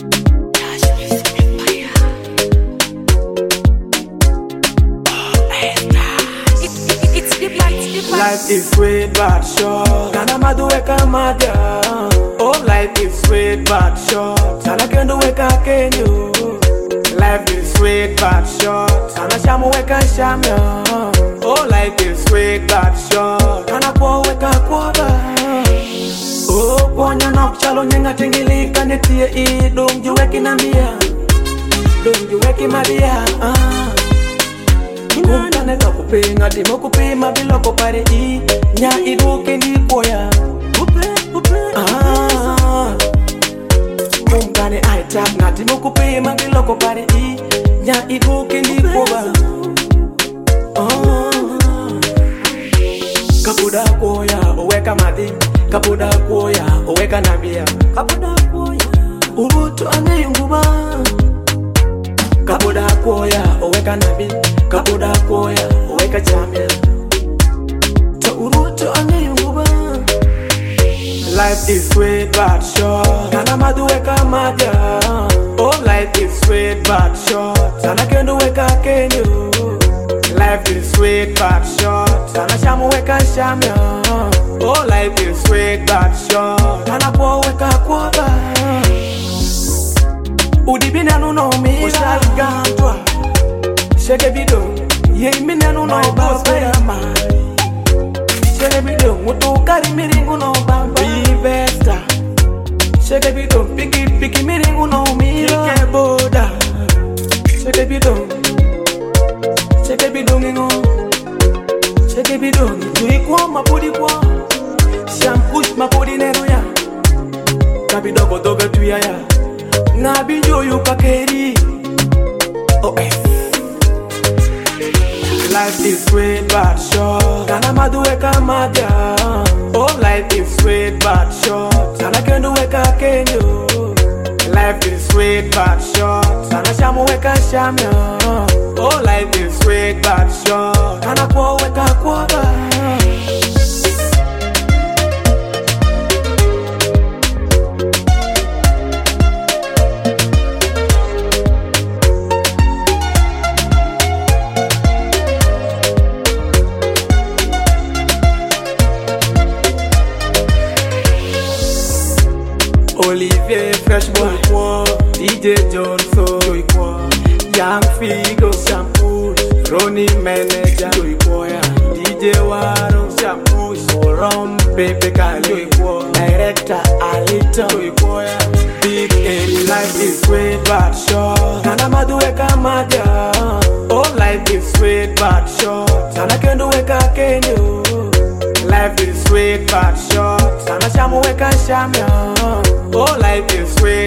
Life is sweet but short. Kana maduweka maja. Oh, life is sweet but short. Kana kendo weka kenyo. Life is sweet but short. Kana shamu weka shamyo. Oh, life is sweet but short. Kana kwa weka kwaba. Oh, ponya na kuchalo nyenga tingilika netie i. Dong juweki nambia. Dong juweki madia. Kumtane ka kupinga dimo kupima bila kopare i. Nya iduke ndi koya. Kumtane aitap na dimo kupima bila kopare i. Nya iduke ndi koba. Kabuda koya oweka madi. Kabuda koya oweka nabia. Kabuda koya ubutu aneyunguba. Kabuda koya oweka nabi. Kabuda koya oweka jamia. Ta uruto aneyunguba. Life is sweet but short. Kana maduweka maja. Oh, life is sweet but short. Kana kendo weka kenyo. Life is sweet but short. Kana shamu weka shamyo. Oh, life is sweet but short. Kana kwa weka kwaba. Udibina nuno mira. Oshagantwa Shake bido Ye imine nuno baba ya mai. Shake bido Mutukari miringu no baba Bivesta Shake bido Piki miringu no mira Kike boda Shake bido Shake bido ngingo Shake bido Tuikwa mapudi kwa Shampush mapudi nero ya Kabido kotoga tuya ya Nabijo yukakeri. Oh, life is sweet but short. Kana maduweka maja. Oh, life is sweet but short. Kana kendo weka kenyo. Life is sweet but short. Kana shamu weka shamyo. Oh, life is sweet but short. Kana kwa weka kwaba. Olivier Fresh Boy, DJ Johnson, Young Figo, Shampoo, Ronnie Manager, DJ Waro, Shampoo, Rom, Pepe Kali, Director Alito, Big Eddie. Life is sweet but short. Kana maduweka maja. Oh, life is sweet but short. Kana kendo weka kenyo. Life is sweet but short. Kana shamu weka shamyo. Oh, life is sweet